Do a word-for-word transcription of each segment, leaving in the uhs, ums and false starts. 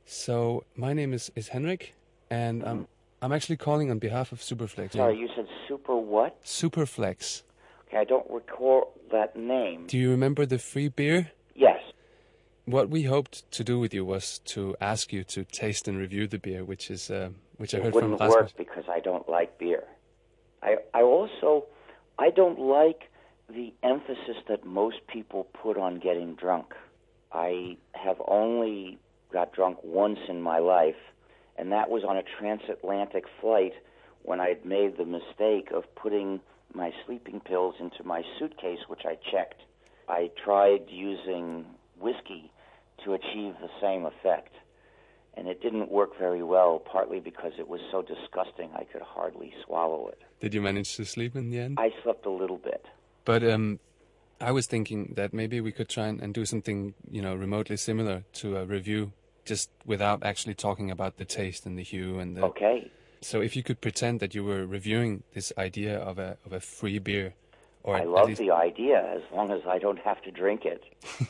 So my name is, is Henrik, and I'm I'm actually calling on behalf of Superflex. Sorry, you said super what? Superflex. Okay, I don't recall that name. Do you remember the free beer? Yes. What we hoped to do with you was to ask you to taste and review the beer, which is uh, which I It heard from wouldn't Rasmus. work because I don't like beer. I I also I don't like the emphasis that most people put on getting drunk. I have only got drunk once in my life, and that was on a transatlantic flight when I'd made the mistake of putting my sleeping pills into my suitcase, which I checked. I tried using whiskey to achieve the same effect, and it didn't work very well, partly because it was so disgusting I could hardly swallow it. Did you manage to sleep in the end? I slept a little bit. But um, I was thinking that maybe we could try and, and do something, you know, remotely similar to a review, just without actually talking about the taste and the hue and the... Okay. So if you could pretend that you were reviewing this idea of a of a free beer, or I at love least... the idea, as long as I don't have to drink it.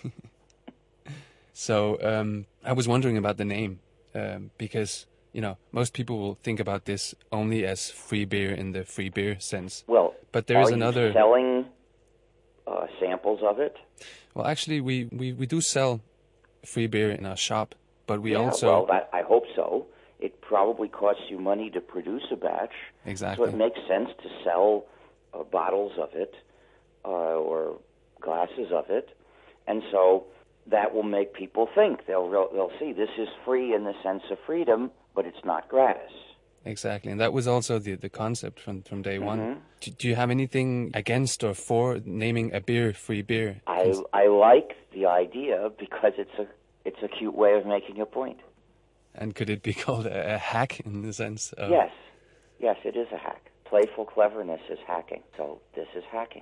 So um, I was wondering about the name, um, because, you know, most people will think about this only as free beer in the free beer sense. Well, but there is are another... you selling uh, samples of it? Well, actually, we, we, we do sell free beer in our shop, but we yeah, also... well, that, I hope so. It probably costs you money to produce a batch. Exactly. So it makes sense to sell uh, bottles of it uh, or glasses of it. And so that will make people think. They'll they'll see this is free in the sense of freedom, but it's not gratis. Exactly, and that was also the, the concept from, from day Mm-hmm. one. Do, do you have anything against or for naming a beer free beer? I I like the idea because it's a it's a cute way of making a point. And could it be called a, a hack in the sense of... Yes, yes, it is a hack. Playful cleverness is hacking, so this is hacking.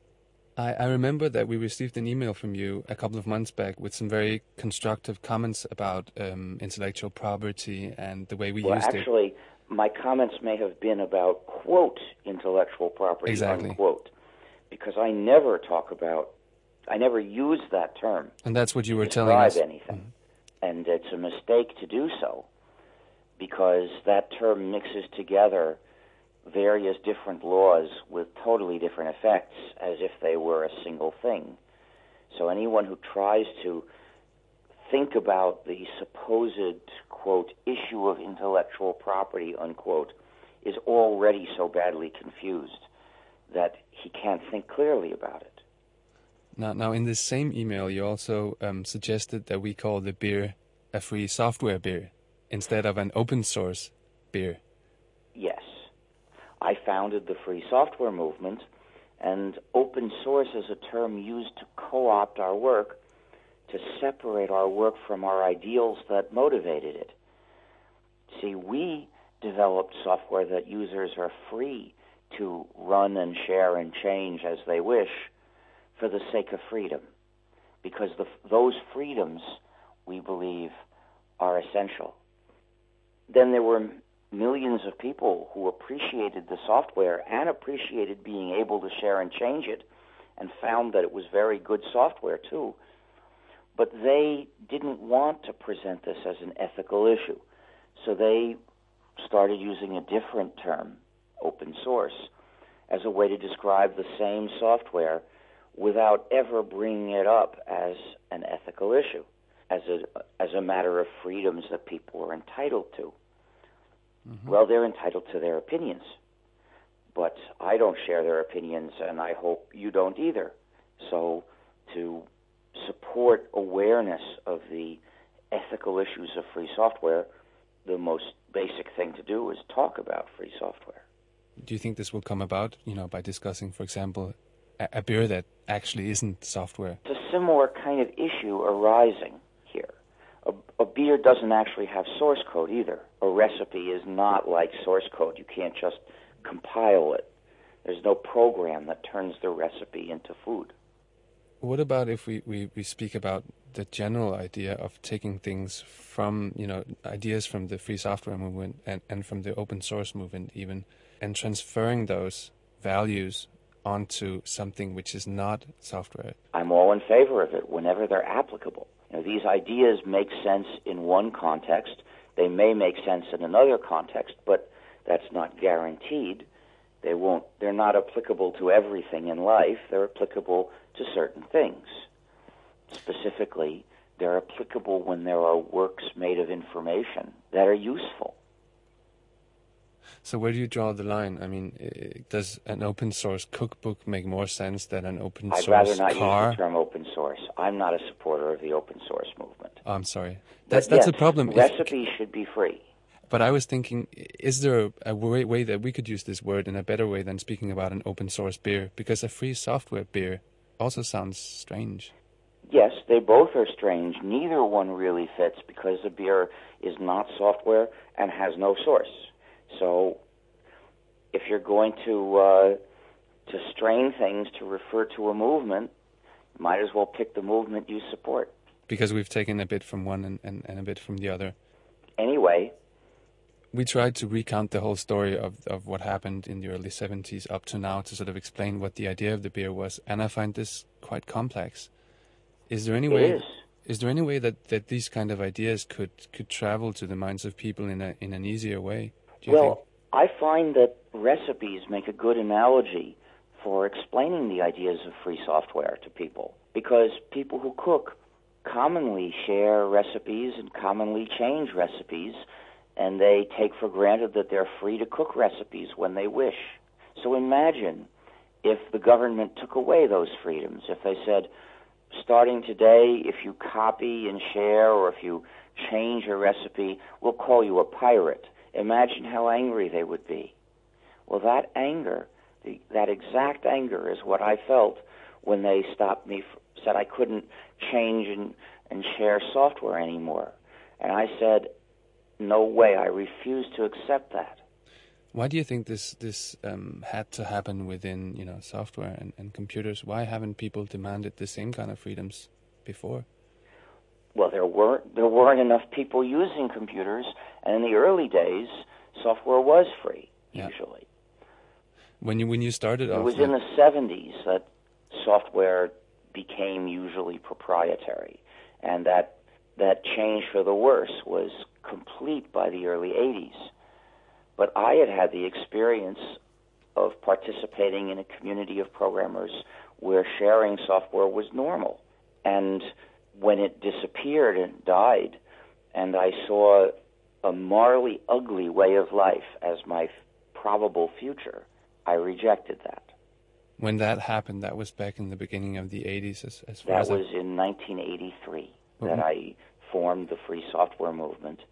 I, I remember that we received an email from you a couple of months back with some very constructive comments about um, intellectual property and the way we well, used actually, it. Actually, my comments may have been about, quote, intellectual property, exactly. unquote, because I never talk about, I never use that term. And that's what you were to telling us. describe anything. Mm-hmm. And it's a mistake to do so, because that term mixes together various different laws with totally different effects as if they were a single thing. So anyone who tries to think about the supposed, quote, issue of intellectual property, unquote, is already so badly confused that he can't think clearly about it. Now, now in this same email, you also um, suggested that we call the beer a free software beer instead of an open source beer. Yes. I founded the free software movement, and open source is a term used to co-opt our work, to separate our work from our ideals that motivated it. See, we developed software that users are free to run and share and change as they wish for the sake of freedom, because the, those freedoms, we believe, are essential. Then there were millions of people who appreciated the software and appreciated being able to share and change it and found that it was very good software too. But they didn't want to present this as an ethical issue. So they started using a different term, open source, as a way to describe the same software without ever bringing it up as an ethical issue, as a, as a matter of freedoms that people are entitled to. Mm-hmm. Well, they're entitled to their opinions, but I don't share their opinions, and I hope you don't either. So to support awareness of the ethical issues of free software, the most basic thing to do is talk about free software. Do you think this will come about, you know, by discussing, for example, a, a beer that actually isn't software? It's a similar kind of issue arising here. A, a beer doesn't actually have source code either. A recipe is not like source code. You can't just compile it. There's no program that turns the recipe into food. What about if we, we, we speak about the general idea of taking things from, you know, ideas from the free software movement and, and from the open source movement even, and transferring those values onto something which is not software? I'm all in favor of it whenever they're applicable. You know, these ideas make sense in one context. They may make sense in another context, but that's not guaranteed. They won't. They're not applicable to everything in life. They're applicable to certain things. Specifically, they're applicable when there are works made of information that are useful. So where do you draw the line? I mean, uh, does an open source cookbook make more sense than an open I'd source rather not car? use the term open source. I'm not a supporter of the open source movement. Oh, I'm sorry. That's But that's yes, a problem. Recipes if, should be free. But I was thinking, is there a way, way that we could use this word in a better way than speaking about an open source beer? Because a free software beer also sounds strange. Yes, they both are strange. Neither one really fits because the beer is not software and has no source. So if you're going to uh, to strain things to refer to a movement, you might as well pick the movement you support. Because we've taken a bit from one and, and, and a bit from the other. Anyway, we tried to recount the whole story of, of what happened in the early seventies up to now to sort of explain what the idea of the beer was, and I find this quite complex. Is there any it way? Is. Is there any way that, that these kind of ideas could, could travel to the minds of people in a in an easier way? Do you well, think? I find that recipes make a good analogy for explaining the ideas of free software to people, because people who cook commonly share recipes and commonly change recipes, and they take for granted that they're free to cook recipes when they wish. So imagine if the government took away those freedoms, if they said, starting today, if you copy and share or if you change a recipe, we'll call you a pirate. Imagine how angry they would be. Well, that anger, the, that exact anger is what I felt when they stopped me, said I couldn't change and, and share software anymore. And I said, no way, I refuse to accept that. Why do you think this this um, had to happen within, you know, software and, and computers? Why haven't people demanded the same kind of freedoms before? Well, there weren't there weren't enough people using computers, and in the early days, software was free yeah. usually. When you when you started off, it was in the seventies that software became usually proprietary, and that that change for the worse was complete by the early eighties. But I had had the experience of participating in a community of programmers where sharing software was normal. And when it disappeared and died, and I saw a morally ugly way of life as my f- probable future, I rejected that. When that happened, that was back in the beginning of the eighties, as, as far that as was I... in nineteen eighty-three mm-hmm. that I formed the free software movement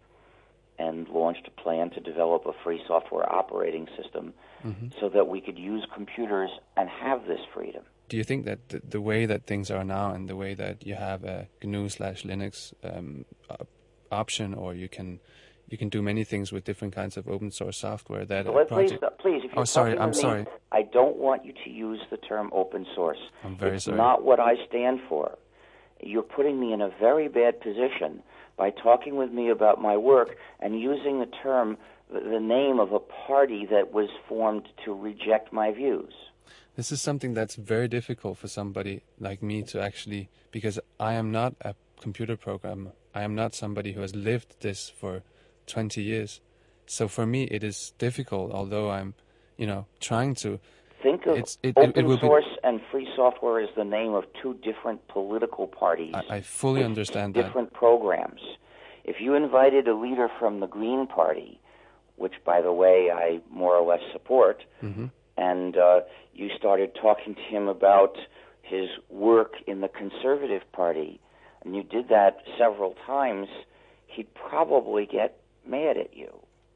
and launched a plan to develop a free software operating system mm-hmm. so that we could use computers and have this freedom. Do you think that the, the way that things are now and the way that you have a G N U slash Linux um, option, or you can you can do many things with different kinds of open source software that so a project... Please, please, if you're oh, sorry, talking I'm to me, sorry. I don't want you to use the term open source. I'm very it's sorry. It's not what I stand for. You're putting me in a very bad position by talking with me about my work and using the term, the name of a party that was formed to reject my views. This is something that's very difficult for somebody like me to actually, because I am not a computer programmer. I am not somebody who has lived this for twenty years. So for me, it is difficult, although I'm, you know, trying to. Think of it's, it, open it, it will source be, and free software as the name of two different political parties. I, I fully understand that. Different programs. If you invited a leader from the Green Party, which, by the way, I more or less support, mm-hmm. and uh, you started talking to him about his work in the Conservative Party, and you did that several times, he'd probably get mad at you.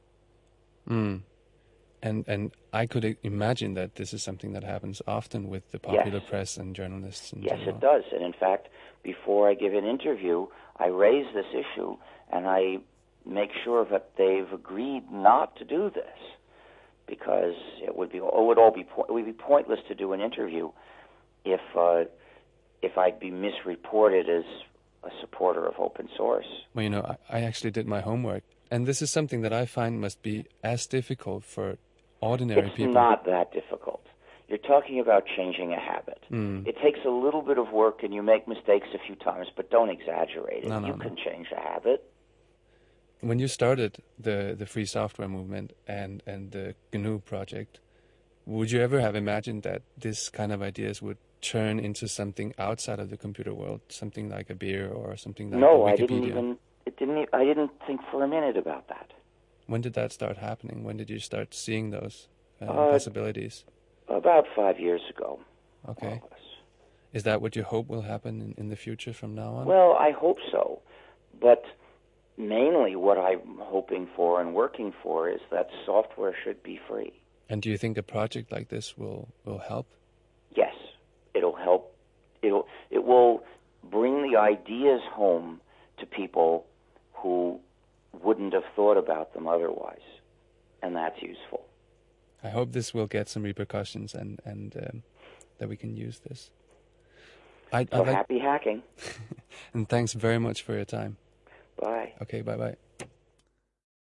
Mm. And and I could imagine that this is something that happens often with the popular yes. press and journalists in Yes, general. it does. And in fact, before I give an interview, I raise this issue and I make sure that they've agreed not to do this, because it would be it would all be it would be pointless to do an interview if uh, if I'd be misreported as a supporter of open source. Well, you know, I, I actually did my homework, and this is something that I find must be as difficult for ordinary it's people. It's not that difficult. You're talking about changing a habit. Mm. It takes a little bit of work, and you make mistakes a few times, but don't exaggerate it. No, no, you no. can change a habit. When you started the, the free software movement and, and the G N U project, would you ever have imagined that this kind of ideas would turn into something outside of the computer world, something like a beer or something like No, Wikipedia? I didn't even. It didn't. e- I didn't think for a minute about that. When did that start happening? When did you start seeing those uh, Uh, possibilities? About five years ago. Okay. more or less. Is that what you hope will happen in, in the future from now on? Well, I hope so, but mainly what I'm hoping for and working for is that software should be free. And do you think a project like this will, will help? Yes, it'll help. It'll it will bring the ideas home to people who wouldn't have thought about them otherwise, and that's useful. I hope this will get some repercussions and, and um, that we can use this. I, So I'd like, happy hacking. and thanks very much for your time. Bye. Okay, bye-bye.